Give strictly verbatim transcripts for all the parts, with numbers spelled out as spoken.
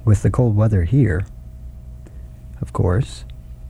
with the cold weather here, of course,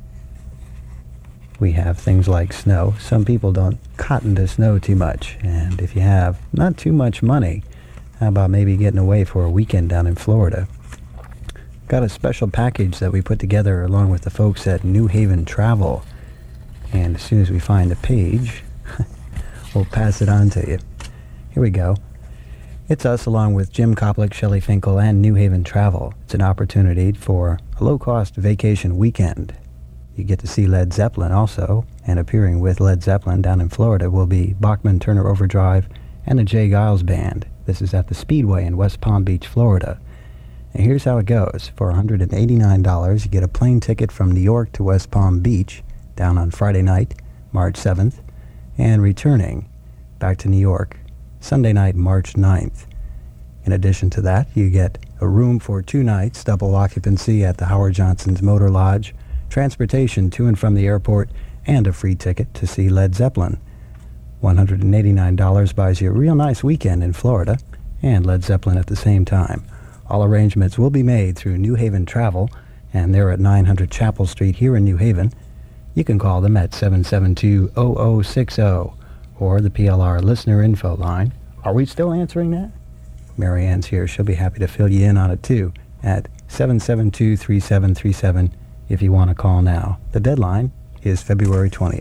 we have things like snow. Some people don't cotton to snow too much, and if you have not too much money, how about maybe getting away for a weekend down in Florida? Got a special package that we put together along with the folks at New Haven Travel, and as soon as we find the page, we'll pass it on to you. Here we go. It's us along with Jim Koplik, Shelley Finkel, and New Haven Travel. It's an opportunity for a low-cost vacation weekend. You get to see Led Zeppelin also, and appearing with Led Zeppelin down in Florida will be Bachman Turner Overdrive and the Jay Giles Band. This is at the Speedway in West Palm Beach, Florida. And here's how it goes. For one hundred eighty-nine dollars, you get a plane ticket from New York to West Palm Beach, down on Friday night, March seventh, and returning back to New York, Sunday night, March ninth. In addition to that, you get a room for two nights, double occupancy at the Howard Johnson's Motor Lodge, transportation to and from the airport, and a free ticket to see Led Zeppelin. one hundred eighty-nine dollars buys you a real nice weekend in Florida, and Led Zeppelin at the same time. All arrangements will be made through New Haven Travel, and they're at nine hundred Chapel Street here in New Haven. You can call them at seven seven two, zero zero six zero or the P L R listener info line. Are we still answering that? Mary Ann's here. She'll be happy to fill you in on it too at seven seven two, three seven three seven if you want to call now. The deadline is February twentieth.